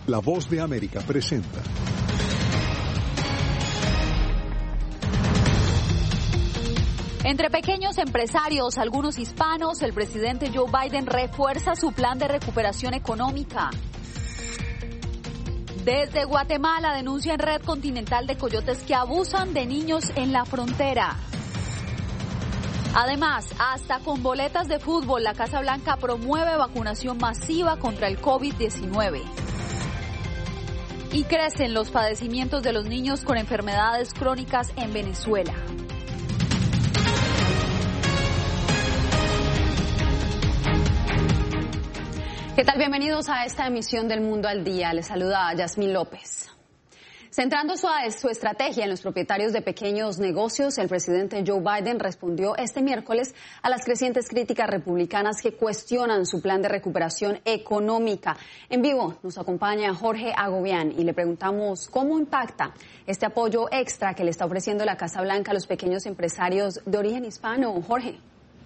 La Voz de América presenta. Entre pequeños empresarios, algunos hispanos, el presidente Joe Biden refuerza su plan de recuperación económica. Desde Guatemala denuncian red continental de coyotes que abusan de niños en la frontera. Además, hasta con boletas de fútbol, la Casa Blanca promueve vacunación masiva contra el COVID-19. Y crecen los padecimientos de los niños con enfermedades crónicas en Venezuela. ¿Qué tal? Bienvenidos a esta emisión del Mundo al Día. Les saluda Yasmín López. Centrando su estrategia en los propietarios de pequeños negocios, el presidente Joe Biden respondió este miércoles a las crecientes críticas republicanas que cuestionan su plan de recuperación económica. En vivo nos acompaña Jorge Agobián y le preguntamos cómo impacta este apoyo extra que le está ofreciendo la Casa Blanca a los pequeños empresarios de origen hispano. Jorge.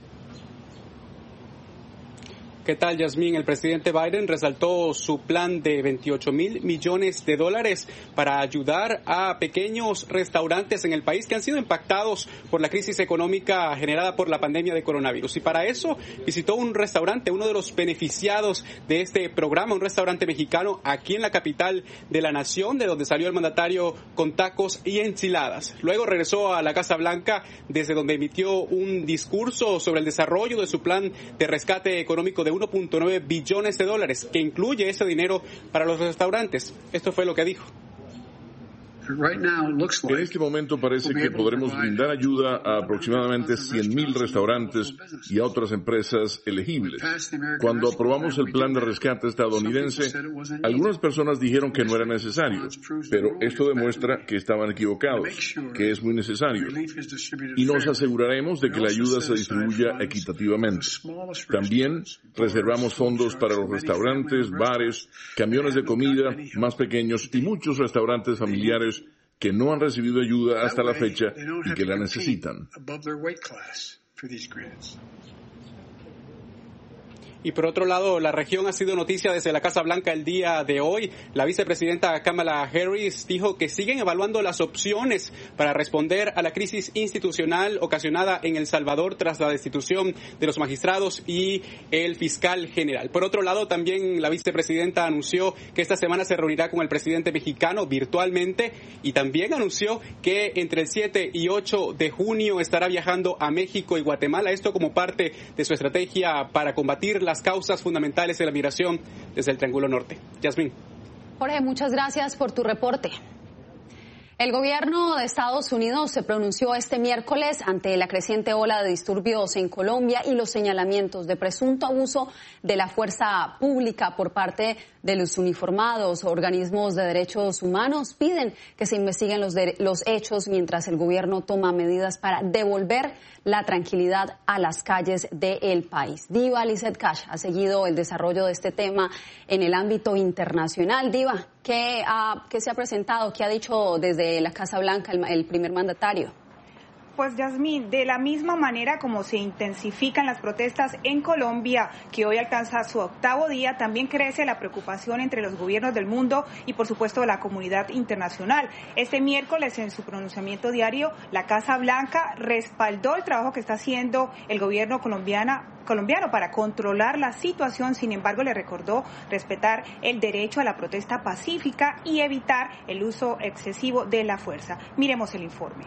¿Qué tal, Yasmín? El presidente Biden resaltó su plan de $28,000 millones para ayudar a pequeños restaurantes en el país que han sido impactados por la crisis económica generada por la pandemia de coronavirus. Y para eso visitó un restaurante, uno de los beneficiados de este programa, un restaurante mexicano aquí en la capital de la nación, de donde salió el mandatario con tacos y enchiladas. Luego regresó a la Casa Blanca, desde donde emitió un discurso sobre el desarrollo de su plan de rescate económico de $1.9 billones, que incluye ese dinero para los restaurantes. Esto fue lo que dijo. En este momento parece que podremos brindar ayuda a aproximadamente 100,000 restaurantes y a otras empresas elegibles. Cuando aprobamos el plan de rescate estadounidense, algunas personas dijeron que no era necesario, pero esto demuestra que estaban equivocados, que es muy necesario. Y nos aseguraremos de que la ayuda se distribuya equitativamente. También reservamos fondos para los restaurantes, bares, camiones de comida más pequeños y muchos restaurantes familiares que no han recibido ayuda hasta la fecha y que la necesitan. Y por otro lado, la región ha sido noticia desde la Casa Blanca el día de hoy. La vicepresidenta Kamala Harris dijo que siguen evaluando las opciones para responder a la crisis institucional ocasionada en El Salvador tras la destitución de los magistrados y el fiscal general. Por otro lado, también la vicepresidenta anunció que esta semana se reunirá con el presidente mexicano virtualmente y también anunció que entre el 7 y 8 de junio estará viajando a México y Guatemala. Esto como parte de su estrategia para combatir las causas fundamentales de la migración desde el Triángulo Norte. Yasmín. Jorge, muchas gracias por tu reporte. El gobierno de Estados Unidos se pronunció este miércoles ante la creciente ola de disturbios en Colombia y los señalamientos de presunto abuso de la fuerza pública por parte de los uniformados. Organismos de derechos humanos piden que se investiguen los hechos mientras el gobierno toma medidas para devolver la tranquilidad a las calles del país. Diva Lizeth Cash ha seguido el desarrollo de este tema en el ámbito internacional. Diva, ¿qué se ha presentado? ¿Qué ha dicho desde la Casa Blanca el primer mandatario? Pues Yasmín, de la misma manera como se intensifican las protestas en Colombia, que hoy alcanza su 8º día, también crece la preocupación entre los gobiernos del mundo y por supuesto la comunidad internacional. Este miércoles en su pronunciamiento diario, la Casa Blanca respaldó el trabajo que está haciendo el gobierno colombiano para controlar la situación. Sin embargo, le recordó respetar el derecho a la protesta pacífica y evitar el uso excesivo de la fuerza. Miremos el informe.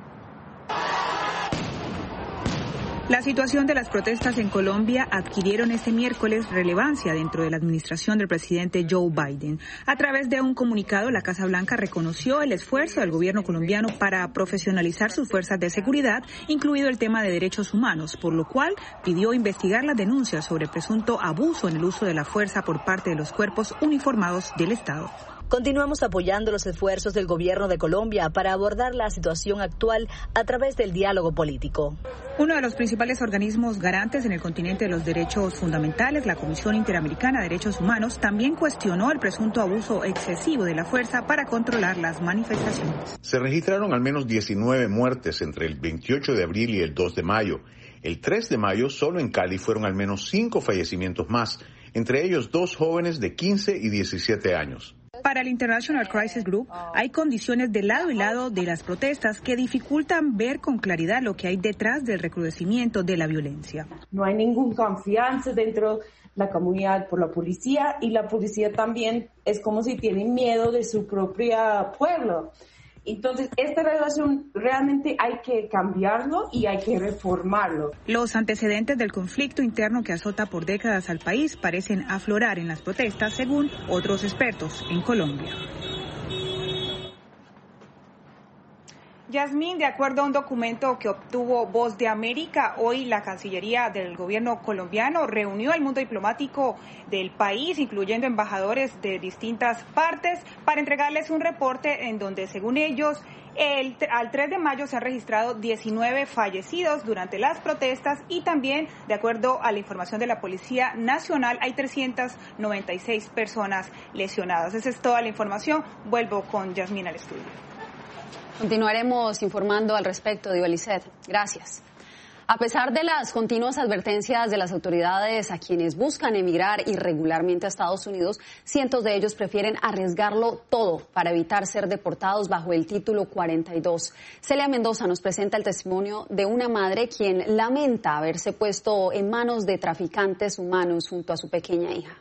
La situación de las protestas en Colombia adquirieron este miércoles relevancia dentro de la administración del presidente Joe Biden. A través de un comunicado, la Casa Blanca reconoció el esfuerzo del gobierno colombiano para profesionalizar sus fuerzas de seguridad, incluido el tema de derechos humanos, por lo cual pidió investigar las denuncias sobre presunto abuso en el uso de la fuerza por parte de los cuerpos uniformados del Estado. Continuamos apoyando los esfuerzos del gobierno de Colombia para abordar la situación actual a través del diálogo político. Uno de los principales organismos garantes en el continente de los derechos fundamentales, la Comisión Interamericana de Derechos Humanos, también cuestionó el presunto abuso excesivo de la fuerza para controlar las manifestaciones. Se registraron al menos 19 muertes entre el 28 de abril y el 2 de mayo. El 3 de mayo, solo en Cali, fueron al menos 5 fallecimientos más, entre ellos 2 jóvenes de 15 y 17 años. Para el International Crisis Group, hay condiciones de lado y lado de las protestas que dificultan ver con claridad lo que hay detrás del recrudecimiento de la violencia. No hay ninguna confianza dentro de la comunidad por la policía, y la policía también es como si tienen miedo de su propio pueblo. Entonces, esta relación realmente hay que cambiarlo y hay que reformarlo. Los antecedentes del conflicto interno que azota por décadas al país parecen aflorar en las protestas, según otros expertos en Colombia. Yasmín, de acuerdo a un documento que obtuvo Voz de América, hoy la Cancillería del gobierno colombiano reunió al mundo diplomático del país, incluyendo embajadores de distintas partes, para entregarles un reporte en donde, según ellos, al 3 de mayo se han registrado 19 fallecidos durante las protestas y también, de acuerdo a la información de la Policía Nacional, hay 396 personas lesionadas. Esa es toda la información. Vuelvo con Yasmín al estudio. Continuaremos informando al respecto, Divalicet. Gracias. A pesar de las continuas advertencias de las autoridades a quienes buscan emigrar irregularmente a Estados Unidos, cientos de ellos prefieren arriesgarlo todo para evitar ser deportados bajo el título 42. Celia Mendoza nos presenta el testimonio de una madre quien lamenta haberse puesto en manos de traficantes humanos junto a su pequeña hija.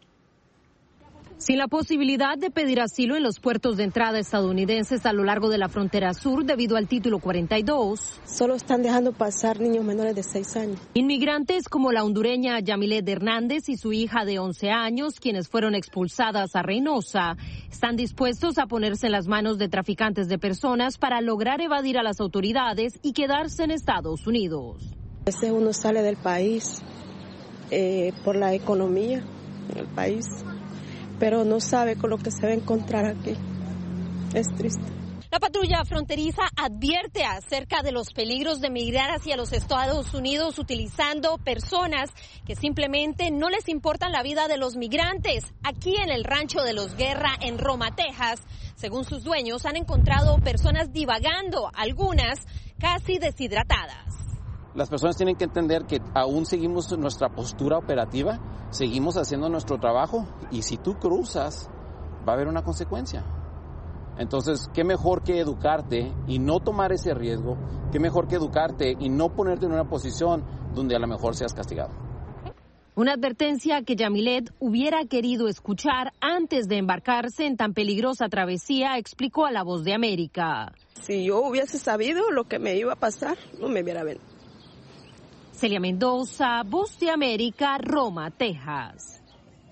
Sin la posibilidad de pedir asilo en los puertos de entrada estadounidenses a lo largo de la frontera sur debido al título 42. Solo están dejando pasar niños menores de 6 años. Inmigrantes como la hondureña Yamilet Hernández y su hija de 11 años, quienes fueron expulsadas a Reynosa, están dispuestos a ponerse en las manos de traficantes de personas para lograr evadir a las autoridades y quedarse en Estados Unidos. A veces uno sale del país por la economía en el país, pero no sabe con lo que se va a encontrar aquí. Es triste. La patrulla fronteriza advierte acerca de los peligros de migrar hacia los Estados Unidos utilizando personas que simplemente no les importan la vida de los migrantes. Aquí en el rancho de los Guerra en Roma, Texas, según sus dueños, han encontrado personas divagando, algunas casi deshidratadas. Las personas tienen que entender que aún seguimos nuestra postura operativa, seguimos haciendo nuestro trabajo y si tú cruzas va a haber una consecuencia. Entonces, qué mejor que educarte y no tomar ese riesgo, qué mejor que educarte y no ponerte en una posición donde a lo mejor seas castigado. Una advertencia que Yamilet hubiera querido escuchar antes de embarcarse en tan peligrosa travesía, explicó a La Voz de América. Si yo hubiese sabido lo que me iba a pasar, no me hubiera venido. Celia Mendoza, Voz de América, Roma, Texas.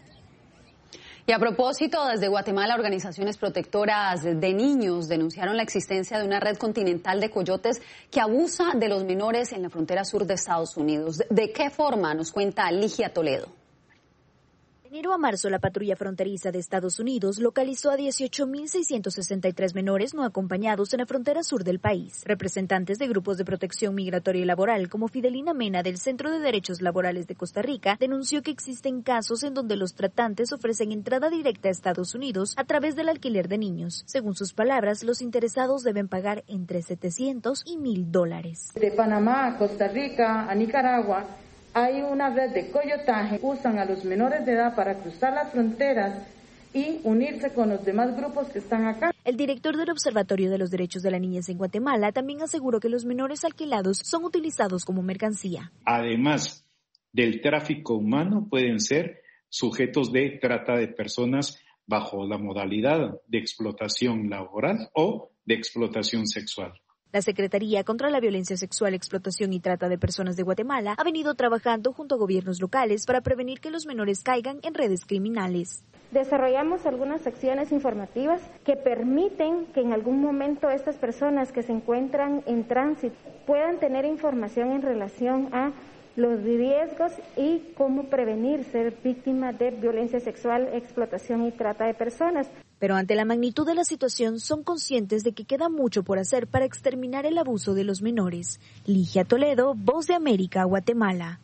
Y a propósito, desde Guatemala, organizaciones protectoras de niños denunciaron la existencia de una red continental de coyotes que abusa de los menores en la frontera sur de Estados Unidos. ¿De qué forma? Nos cuenta Ligia Toledo. De enero a marzo, la patrulla fronteriza de Estados Unidos localizó a 18.663 menores no acompañados en la frontera sur del país. Representantes de grupos de protección migratoria y laboral, como Fidelina Mena del Centro de Derechos Laborales de Costa Rica, denunció que existen casos en donde los tratantes ofrecen entrada directa a Estados Unidos a través del alquiler de niños. Según sus palabras, los interesados deben pagar entre $700 y $1,000. De Panamá a Costa Rica, a Nicaragua, hay una red de coyotaje, usan a los menores de edad para cruzar las fronteras y unirse con los demás grupos que están acá. El director del Observatorio de los Derechos de la Niñez en Guatemala también aseguró que los menores alquilados son utilizados como mercancía. Además del tráfico humano, pueden ser sujetos de trata de personas bajo la modalidad de explotación laboral o de explotación sexual. La Secretaría contra la Violencia Sexual, Explotación y Trata de Personas de Guatemala ha venido trabajando junto a gobiernos locales para prevenir que los menores caigan en redes criminales. Desarrollamos algunas acciones informativas que permiten que en algún momento estas personas que se encuentran en tránsito puedan tener información en relación a los riesgos y cómo prevenir ser víctimas de violencia sexual, explotación y trata de personas. Pero ante la magnitud de la situación son conscientes de que queda mucho por hacer para exterminar el abuso de los menores. Ligia Toledo, Voz de América, Guatemala.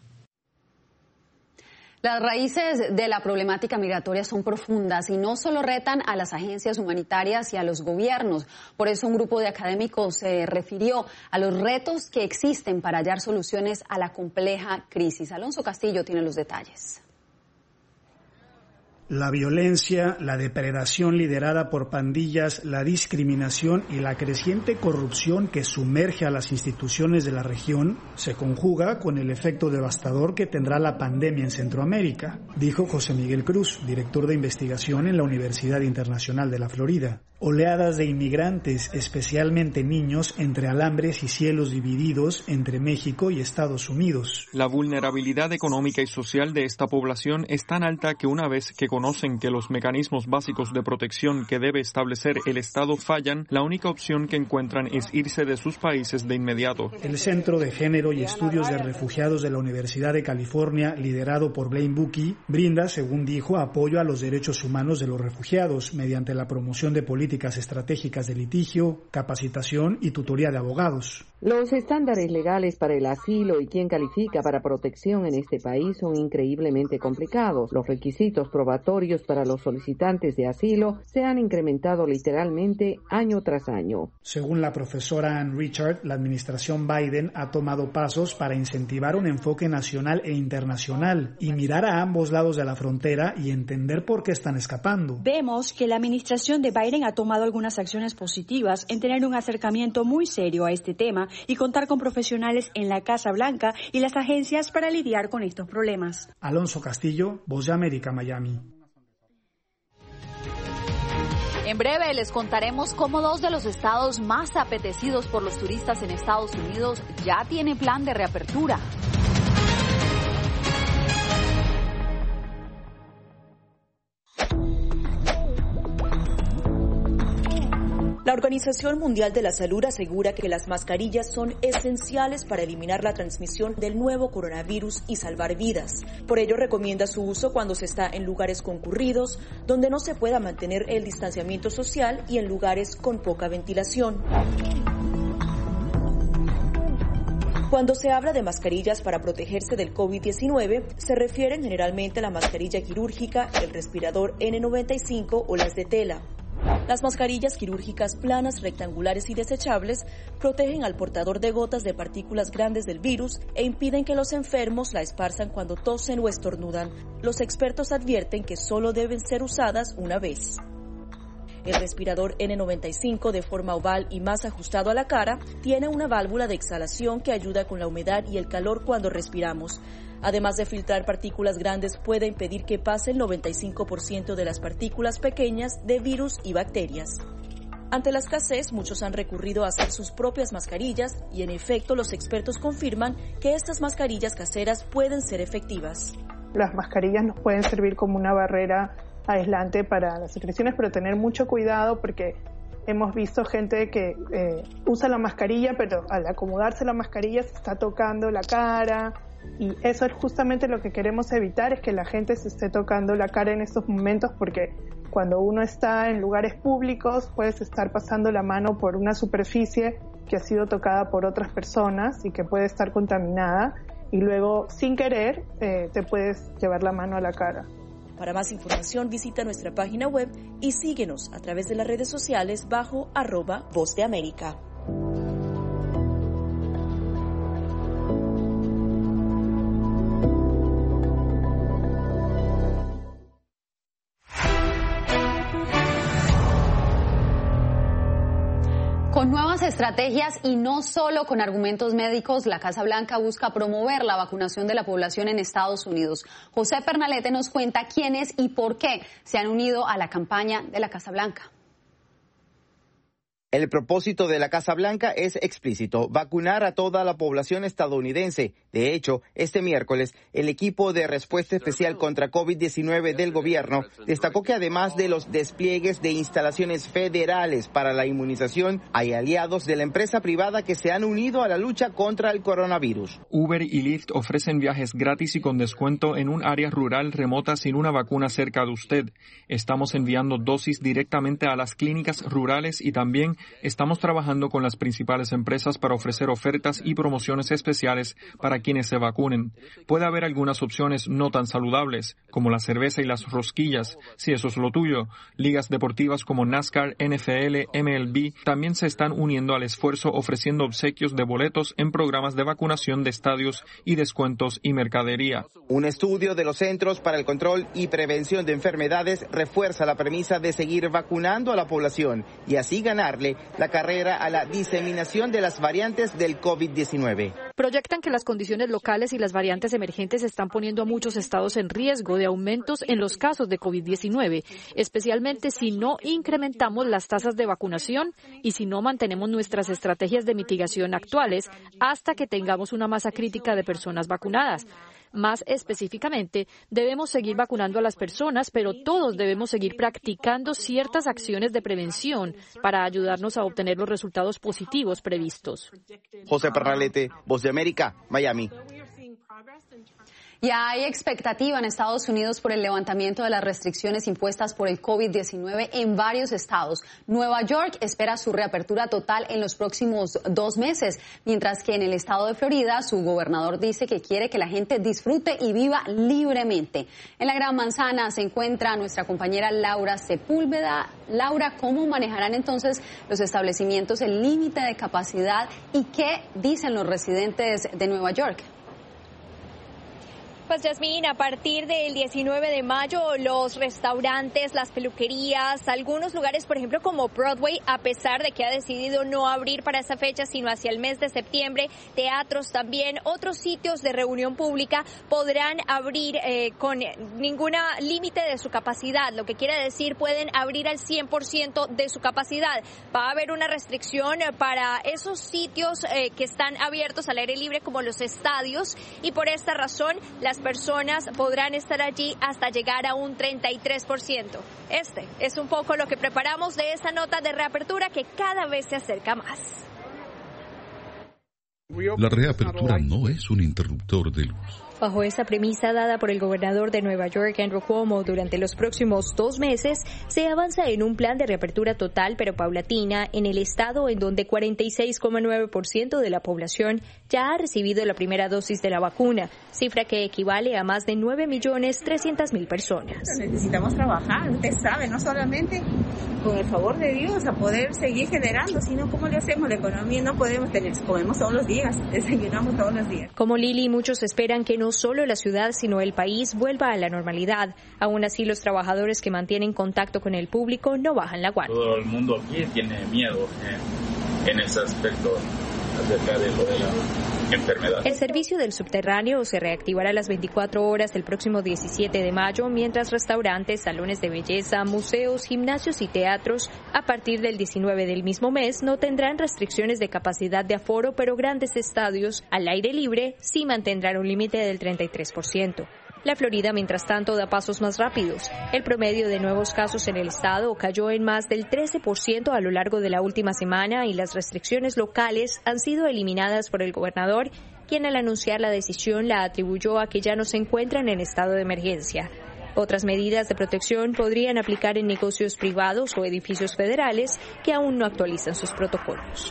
Las raíces de la problemática migratoria son profundas y no solo retan a las agencias humanitarias y a los gobiernos. Por eso un grupo de académicos se refirió a los retos que existen para hallar soluciones a la compleja crisis. Alonso Castillo tiene los detalles. La violencia, la depredación liderada por pandillas, la discriminación y la creciente corrupción que sumerge a las instituciones de la región se conjuga con el efecto devastador que tendrá la pandemia en Centroamérica, dijo José Miguel Cruz, director de investigación en la Universidad Internacional de la Florida. Oleadas de inmigrantes, especialmente niños, entre alambres y cielos divididos entre México y Estados Unidos. La vulnerabilidad económica y social de esta población es tan alta que una vez que conocen que los mecanismos básicos de protección que debe establecer el Estado fallan, la única opción que encuentran es irse de sus países de inmediato. El Centro de Género y Estudios de Refugiados de la Universidad de California, liderado por Blaine Bucky, brinda, según dijo, apoyo a los derechos humanos de los refugiados mediante la promoción de políticas estratégicas de litigio, capacitación y tutoría de abogados. Los estándares legales para el asilo y quién califica para protección en este país son increíblemente complicados. Los requisitos probatorios para los solicitantes de asilo se han incrementado literalmente año tras año. Según la profesora Ann Richard, la administración Biden ha tomado pasos para incentivar un enfoque nacional e internacional y mirar a ambos lados de la frontera y entender por qué están escapando. Vemos que la administración de Biden ha tomado algunas acciones positivas en tener un acercamiento muy serio a este tema y contar con profesionales en la Casa Blanca y las agencias para lidiar con estos problemas. Alonso Castillo, Voz de América, Miami. En breve les contaremos cómo 2 de los estados más apetecidos por los turistas en Estados Unidos ya tienen plan de reapertura. La Organización Mundial de la Salud asegura que las mascarillas son esenciales para eliminar la transmisión del nuevo coronavirus y salvar vidas. Por ello, recomienda su uso cuando se está en lugares concurridos, donde no se pueda mantener el distanciamiento social y en lugares con poca ventilación. Cuando se habla de mascarillas para protegerse del COVID-19, se refieren generalmente a la mascarilla quirúrgica, el respirador N95 o las de tela. Las mascarillas quirúrgicas planas, rectangulares y desechables protegen al portador de gotas de partículas grandes del virus e impiden que los enfermos la esparzan cuando tosen o estornudan. Los expertos advierten que solo deben ser usadas una vez. El respirador N95, de forma oval y más ajustado a la cara, tiene una válvula de exhalación que ayuda con la humedad y el calor cuando respiramos. Además de filtrar partículas grandes, puede impedir que pase el 95% de las partículas pequeñas de virus y bacterias. Ante la escasez, muchos han recurrido a hacer sus propias mascarillas y, en efecto, los expertos confirman que estas mascarillas caseras pueden ser efectivas. Las mascarillas nos pueden servir como una barrera aislante para las secreciones, pero tener mucho cuidado porque hemos visto gente que usa la mascarilla, pero al acomodarse la mascarilla se está tocando la cara. Y eso es justamente lo que queremos evitar, es que la gente se esté tocando la cara en estos momentos, porque cuando uno está en lugares públicos puedes estar pasando la mano por una superficie que ha sido tocada por otras personas y que puede estar contaminada y luego sin querer te puedes llevar la mano a la cara. Para más información visita nuestra página web y síguenos a través de las redes sociales bajo @Voz de América. Con nuevas estrategias y no solo con argumentos médicos, la Casa Blanca busca promover la vacunación de la población en Estados Unidos. José Pernalete nos cuenta quiénes y por qué se han unido a la campaña de la Casa Blanca. El propósito de la Casa Blanca es explícito: vacunar a toda la población estadounidense. De hecho, este miércoles, el equipo de respuesta especial contra COVID-19 del gobierno destacó que además de los despliegues de instalaciones federales para la inmunización, hay aliados de la empresa privada que se han unido a la lucha contra el coronavirus. Uber y Lyft ofrecen viajes gratis y con descuento en un área rural remota sin una vacuna cerca de usted. Estamos enviando dosis directamente a las clínicas rurales y también estamos trabajando con las principales empresas para ofrecer ofertas y promociones especiales para quienes se vacunen. Puede haber algunas opciones no tan saludables, como la cerveza y las rosquillas, si eso es lo tuyo. Ligas deportivas como NASCAR, NFL, MLB también se están uniendo al esfuerzo ofreciendo obsequios de boletos en programas de vacunación de estadios y descuentos y mercadería. Un estudio de los Centros para el Control y Prevención de Enfermedades refuerza la premisa de seguir vacunando a la población y así ganarle la carrera a la diseminación de las variantes del COVID-19. Proyectan que las condiciones locales y las variantes emergentes están poniendo a muchos estados en riesgo de aumentos en los casos de COVID-19, especialmente si no incrementamos las tasas de vacunación y si no mantenemos nuestras estrategias de mitigación actuales hasta que tengamos una masa crítica de personas vacunadas. Más específicamente, debemos seguir vacunando a las personas, pero todos debemos seguir practicando ciertas acciones de prevención para ayudarnos a obtener los resultados positivos previstos. José Pernalete, Voz de América, Miami. Ya hay expectativa en Estados Unidos por el levantamiento de las restricciones impuestas por el COVID-19 en varios estados. Nueva York espera su reapertura total en los próximos 2 meses, mientras que en el estado de Florida su gobernador dice que quiere que la gente disfrute y viva libremente. En la Gran Manzana se encuentra nuestra compañera Laura Sepúlveda. Laura, ¿cómo manejarán entonces los establecimientos el límite de capacidad y qué dicen los residentes de Nueva York? Pues Yasmín, a partir del 19 de mayo, los restaurantes, las peluquerías, algunos lugares, por ejemplo, como Broadway, a pesar de que ha decidido no abrir para esa fecha, sino hacia el mes de septiembre, teatros también, otros sitios de reunión pública podrán abrir con ningún límite de su capacidad, lo que quiere decir pueden abrir al 100% de su capacidad. Va a haber una restricción para esos sitios que están abiertos al aire libre como los estadios y por esta razón las personas podrán estar allí hasta llegar a un 33%. Este es un poco lo que preparamos de esa nota de reapertura que cada vez se acerca más. La reapertura no es un interruptor de luz. Bajo esta premisa dada por el gobernador de Nueva York, Andrew Cuomo, durante los próximos 2 meses, se avanza en un plan de reapertura total pero paulatina en el estado en donde 46,9% de la población ya ha recibido la primera dosis de la vacuna, cifra que equivale a más de 9.300.000 personas. Necesitamos trabajar, usted sabe, no solamente con el favor de Dios a poder seguir generando, sino cómo le hacemos la economía, no podemos tener, comemos todos los días, desayunamos todos los días. Como Lili, muchos esperan que no solo la ciudad, sino el país vuelva a la normalidad. Aún así, los trabajadores que mantienen contacto con el público no bajan la guardia. Todo el mundo aquí tiene miedo en ese aspecto acerca de lo de la enfermedad. El servicio del subterráneo se reactivará a las 24 horas el próximo 17 de mayo, mientras restaurantes, salones de belleza, museos, gimnasios y teatros, a partir del 19 del mismo mes, no tendrán restricciones de capacidad de aforo, pero grandes estadios al aire libre sí mantendrán un límite del 33%. La Florida, mientras tanto, da pasos más rápidos. El promedio de nuevos casos en el estado cayó en más del 13% a lo largo de la última semana y las restricciones locales han sido eliminadas por el gobernador, quien al anunciar la decisión la atribuyó a que ya no se encuentran en estado de emergencia. Otras medidas de protección podrían aplicar en negocios privados o edificios federales que aún no actualizan sus protocolos.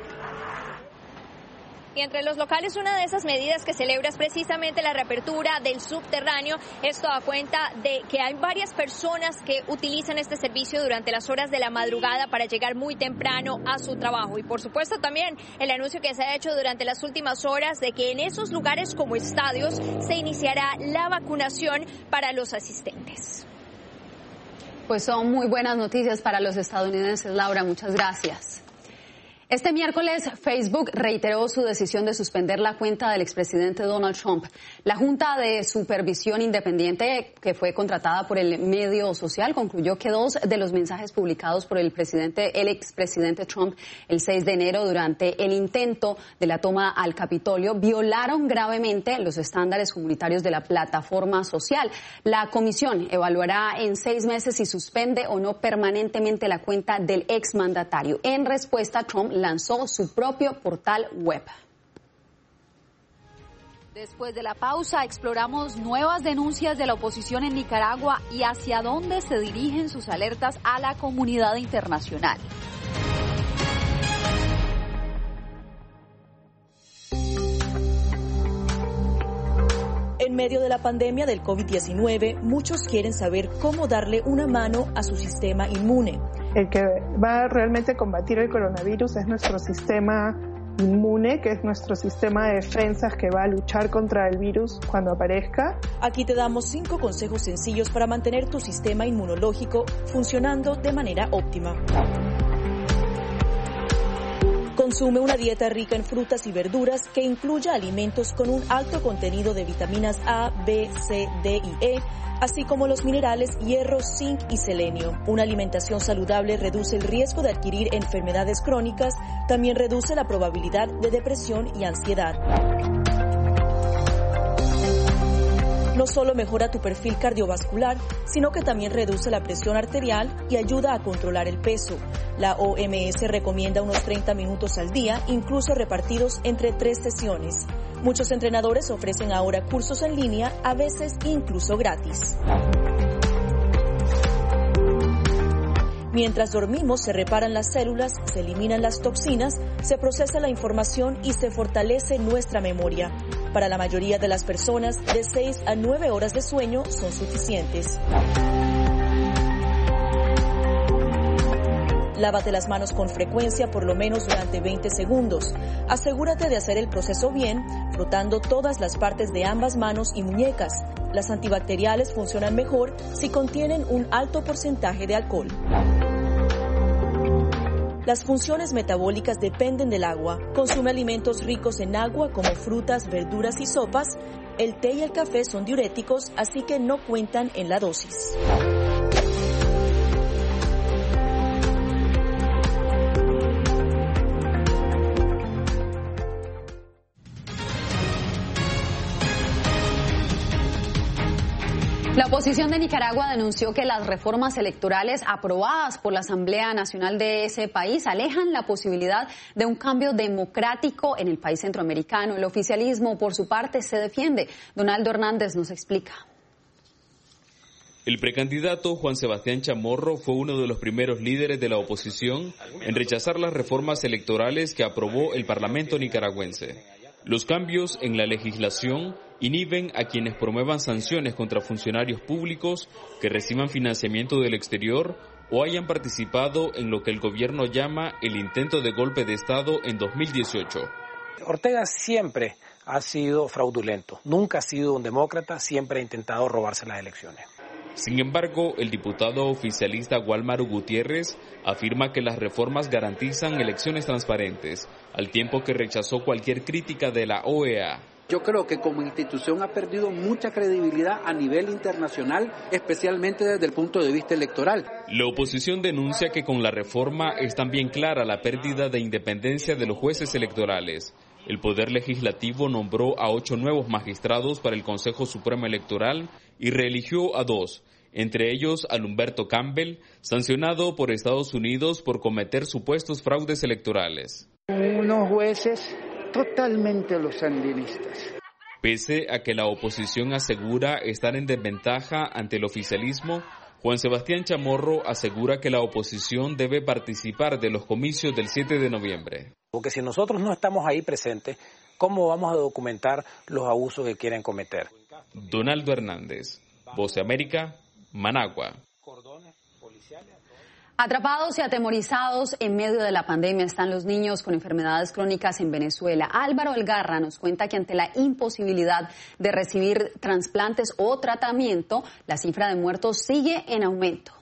Y entre los locales, una de esas medidas que celebra es precisamente la reapertura del subterráneo. Esto da cuenta de que hay varias personas que utilizan este servicio durante las horas de la madrugada para llegar muy temprano a su trabajo. Y por supuesto también el anuncio que se ha hecho durante las últimas horas de que en esos lugares como estadios se iniciará la vacunación para los asistentes. Pues son muy buenas noticias para los estadounidenses, Laura. Muchas gracias. Este miércoles, Facebook reiteró su decisión de suspender la cuenta del expresidente Donald Trump. La Junta de Supervisión Independiente, que fue contratada por el medio social, concluyó que 2 de los mensajes publicados por el expresidente Trump el 6 de enero durante el intento de la toma al Capitolio violaron gravemente los estándares comunitarios de la plataforma social. La comisión evaluará en 6 meses si suspende o no permanentemente la cuenta del exmandatario. En respuesta, Trump lanzó su propio portal web. Después de la pausa, exploramos nuevas denuncias de la oposición en Nicaragua y hacia dónde se dirigen sus alertas a la comunidad internacional. En medio de la pandemia del COVID-19, muchos quieren saber cómo darle una mano a su sistema inmune. El que va a realmente combatir el coronavirus es nuestro sistema inmune, que es nuestro sistema de defensas que va a luchar contra el virus cuando aparezca. Aquí te damos 5 consejos sencillos para mantener tu sistema inmunológico funcionando de manera óptima. Consume una dieta rica en frutas y verduras que incluya alimentos con un alto contenido de vitaminas A, B, C, D y E, así como los minerales hierro, zinc y selenio. Una alimentación saludable reduce el riesgo de adquirir enfermedades crónicas, también reduce la probabilidad de depresión y ansiedad. No solo mejora tu perfil cardiovascular, sino que también reduce la presión arterial y ayuda a controlar el peso. La OMS recomienda unos 30 minutos al día, incluso repartidos entre 3 sesiones. Muchos entrenadores ofrecen ahora cursos en línea, a veces incluso gratis. Mientras dormimos, se reparan las células, se eliminan las toxinas, se procesa la información y se fortalece nuestra memoria. Para la mayoría de las personas, de 6 a 9 horas de sueño son suficientes. Lávate las manos con frecuencia, por lo menos durante 20 segundos. Asegúrate de hacer el proceso bien, frotando todas las partes de ambas manos y muñecas. Las antibacteriales funcionan mejor si contienen un alto porcentaje de alcohol. Las funciones metabólicas dependen del agua. Consume alimentos ricos en agua como frutas, verduras y sopas. El té y el café son diuréticos, así que no cuentan en la dosis. La oposición de Nicaragua denunció que las reformas electorales aprobadas por la Asamblea Nacional de ese país alejan la posibilidad de un cambio democrático en el país centroamericano. El oficialismo, por su parte, se defiende. Donaldo Hernández nos explica. El precandidato Juan Sebastián Chamorro fue uno de los primeros líderes de la oposición en rechazar las reformas electorales que aprobó el Parlamento nicaragüense. Los cambios en la legislación inhiben a quienes promuevan sanciones contra funcionarios públicos que reciban financiamiento del exterior o hayan participado en lo que el gobierno llama el intento de golpe de Estado en 2018. Ortega siempre ha sido fraudulento, nunca ha sido un demócrata, siempre ha intentado robarse las elecciones. Sin embargo, el diputado oficialista Walmaro Gutiérrez afirma que las reformas garantizan elecciones transparentes, al tiempo que rechazó cualquier crítica de la OEA. Yo creo que como institución ha perdido mucha credibilidad a nivel internacional, especialmente desde el punto de vista electoral. La oposición denuncia que con la reforma es también clara la pérdida de independencia de los jueces electorales. El Poder Legislativo nombró a 8 nuevos magistrados para el Consejo Supremo Electoral y reeligió a 2, entre ellos a Humberto Campbell, sancionado por Estados Unidos por cometer supuestos fraudes electorales. Unos jueces totalmente los sandinistas. Pese a que la oposición asegura estar en desventaja ante el oficialismo, Juan Sebastián Chamorro asegura que la oposición debe participar de los comicios del 7 de noviembre. Porque si nosotros no estamos ahí presentes, ¿cómo vamos a documentar los abusos que quieren cometer? Donaldo Hernández, Voz de América, Managua. Atrapados y atemorizados en medio de la pandemia están los niños con enfermedades crónicas en Venezuela. Álvaro Elgarra nos cuenta que ante la imposibilidad de recibir trasplantes o tratamiento, la cifra de muertos sigue en aumento.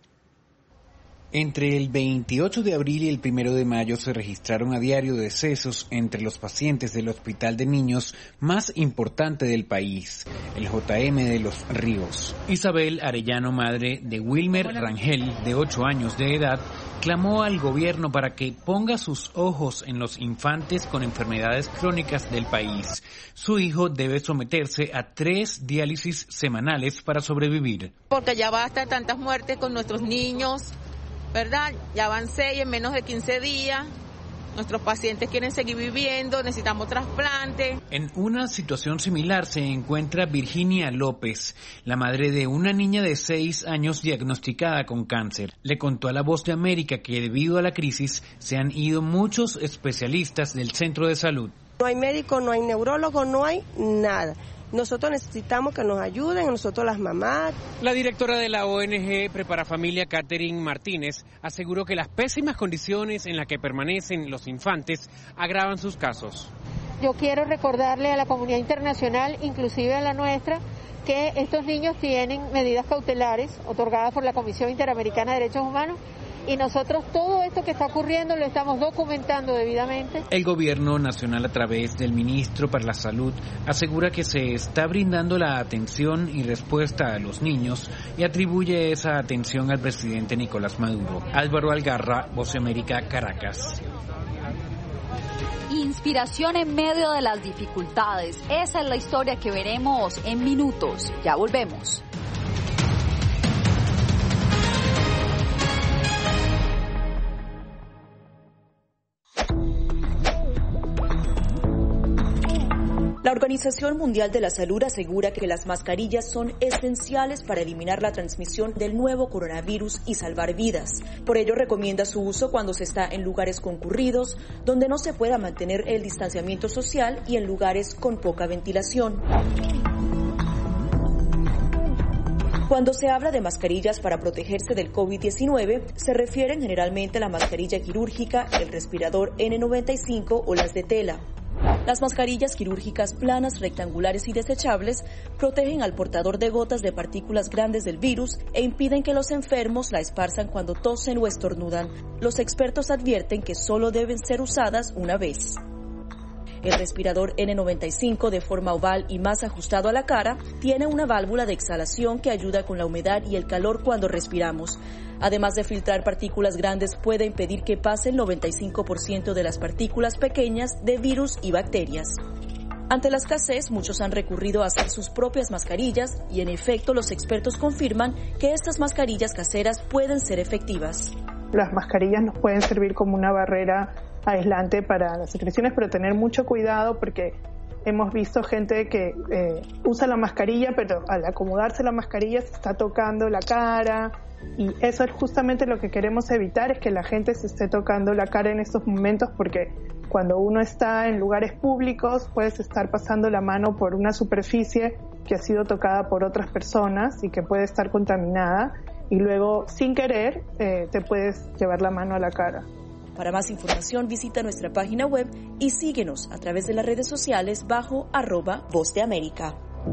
Entre el 28 de abril y el 1 de mayo se registraron a diario decesos entre los pacientes del hospital de niños más importante del país, el JM de Los Ríos. Isabel Arellano, madre de Wilmer Rangel, de 8 años de edad, clamó al gobierno para que ponga sus ojos en los infantes con enfermedades crónicas del país. Su hijo debe someterse a 3 diálisis semanales para sobrevivir. Porque ya basta tantas muertes con nuestros niños, ¿verdad? Ya van 6 en menos de 15 días. Nuestros pacientes quieren seguir viviendo, necesitamos trasplante. En una situación similar se encuentra Virginia López, la madre de una niña de 6 años diagnosticada con cáncer. Le contó a La Voz de América que debido a la crisis se han ido muchos especialistas del centro de salud. No hay médico, no hay neurólogo, no hay nada. Nosotros necesitamos que nos ayuden, nosotros las mamás. La directora de la ONG Prepara Familia, Catherine Martínez, aseguró que las pésimas condiciones en las que permanecen los infantes agravan sus casos. Yo quiero recordarle a la comunidad internacional, inclusive a la nuestra, que estos niños tienen medidas cautelares otorgadas por la Comisión Interamericana de Derechos Humanos y nosotros todo esto que está ocurriendo lo estamos documentando debidamente. El gobierno nacional, a través del ministro para la Salud, asegura que se está brindando la atención y respuesta a los niños y atribuye esa atención al presidente Nicolás Maduro. Álvaro Algarra, Voz de América, Caracas. Inspiración en medio de las dificultades. Esa es la historia que veremos en minutos. Ya volvemos. La Organización Mundial de la Salud asegura que las mascarillas son esenciales para eliminar la transmisión del nuevo coronavirus y salvar vidas. Por ello, recomienda su uso cuando se está en lugares concurridos, donde no se pueda mantener el distanciamiento social y en lugares con poca ventilación. Cuando se habla de mascarillas para protegerse del COVID-19, se refieren generalmente a la mascarilla quirúrgica, el respirador N95 o las de tela. Las mascarillas quirúrgicas planas, rectangulares y desechables protegen al portador de gotas de partículas grandes del virus e impiden que los enfermos la esparzan cuando tosen o estornudan. Los expertos advierten que solo deben ser usadas una vez. El respirador N95, de forma oval y más ajustado a la cara, tiene una válvula de exhalación que ayuda con la humedad y el calor cuando respiramos. Además de filtrar partículas grandes, puede impedir que pase el 95% de las partículas pequeñas de virus y bacterias. Ante la escasez, muchos han recurrido a hacer sus propias mascarillas y, en efecto, los expertos confirman que estas mascarillas caseras pueden ser efectivas. Las mascarillas nos pueden servir como una barrera aislante para las secreciones, pero tener mucho cuidado porque hemos visto gente que usa la mascarilla, pero al acomodarse la mascarilla se está tocando la cara, y eso es justamente lo que queremos evitar, es que la gente se esté tocando la cara en estos momentos, porque cuando uno está en lugares públicos puedes estar pasando la mano por una superficie que ha sido tocada por otras personas y que puede estar contaminada, y luego sin querer te puedes llevar la mano a la cara. Para más información visita nuestra página web y síguenos a través de las redes sociales bajo @Voz de América.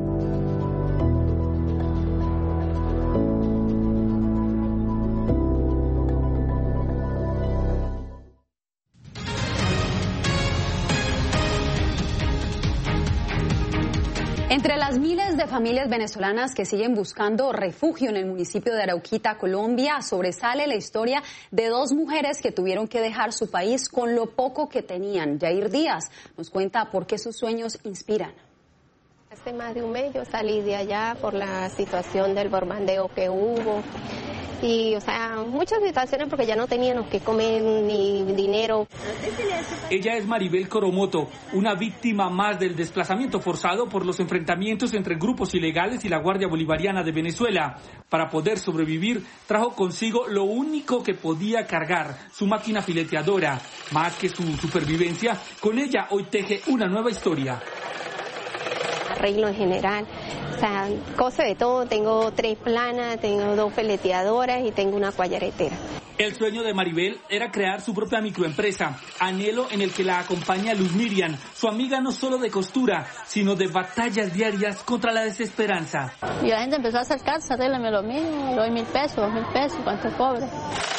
Entre las miles de familias venezolanas que siguen buscando refugio en el municipio de Arauquita, Colombia, sobresale la historia de dos mujeres que tuvieron que dejar su país con lo poco que tenían. Yair Díaz nos cuenta por qué sus sueños inspiran. Hace más de un mes yo salí de allá por la situación del bombardeo que hubo. Y, o sea, muchas situaciones porque ya no teníamos que comer ni dinero. Ella es Maribel Coromoto, una víctima más del desplazamiento forzado por los enfrentamientos entre grupos ilegales y la Guardia Bolivariana de Venezuela. Para poder sobrevivir, trajo consigo lo único que podía cargar, su máquina fileteadora. Más que su supervivencia, con ella hoy teje una nueva historia. Arreglo en general, o sea, cose de todo, tengo 3 planas, tengo 2 fileteadoras y tengo una cuayaretera. El sueño de Maribel era crear su propia microempresa, anhelo en el que la acompaña Luz Miriam, su amiga no solo de costura, sino de batallas diarias contra la desesperanza. Y la gente empezó a acercarse, arréglame lo mismo, doy 1.000 pesos, 2.000 pesos, ¿cuánto cobra?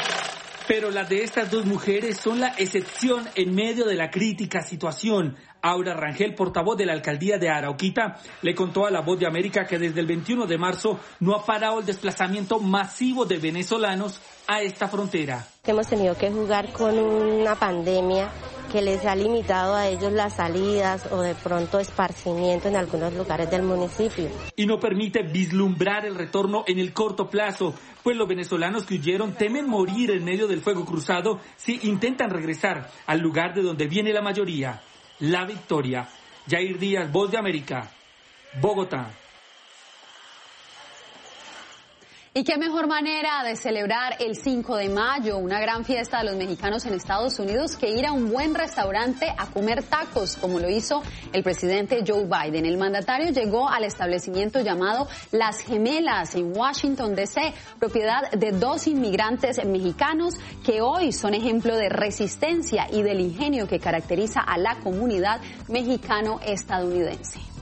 Pero las de estas dos mujeres son la excepción en medio de la crítica situación. Aura Rangel, portavoz de la alcaldía de Arauquita, le contó a La Voz de América que desde el 21 de marzo no ha parado el desplazamiento masivo de venezolanos a esta frontera. Hemos tenido que jugar con una pandemia que les ha limitado a ellos las salidas o de pronto esparcimiento en algunos lugares del municipio. Y no permite vislumbrar el retorno en el corto plazo, pues los venezolanos que huyeron temen morir en medio del fuego cruzado si intentan regresar al lugar de donde viene la mayoría, La Victoria. Yair Díaz, Voz de América, Bogotá. Y qué mejor manera de celebrar el 5 de mayo, una gran fiesta de los mexicanos en Estados Unidos, que ir a un buen restaurante a comer tacos, como lo hizo el presidente Joe Biden. El mandatario llegó al establecimiento llamado Las Gemelas en Washington, D.C., propiedad de 2 inmigrantes mexicanos que hoy son ejemplo de resistencia y del ingenio que caracteriza a la comunidad mexicano-estadounidense.